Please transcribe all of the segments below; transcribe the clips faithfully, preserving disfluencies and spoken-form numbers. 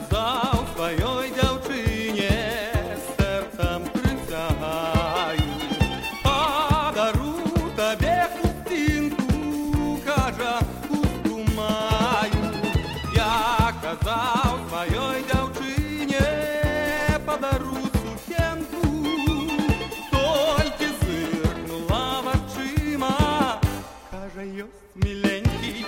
казав своїй дівчині, серцем присягаю, подару тобі хустинку, каже, хустку маю. Я казав своїй дівчині, подару сукенку, тільки зиркнула в очима, каже, йость миленький.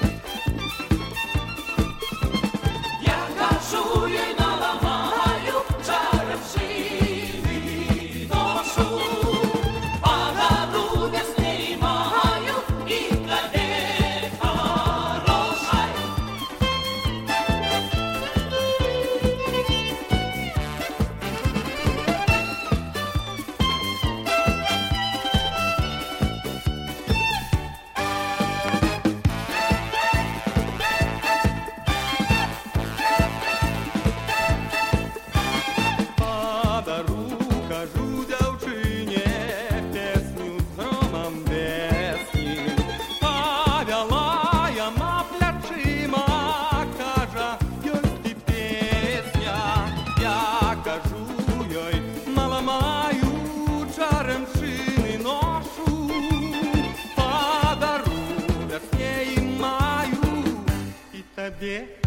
Кажу, їй наламаю, черепшини ношу, подарунок знімаю і кладе хорошай. Кажу дівчині песню з громом весні, повела яма плечима, каже, йось і пісня. Я кажу їй, мала маю, черемшини ношу, подарунок з неї маю і тобі.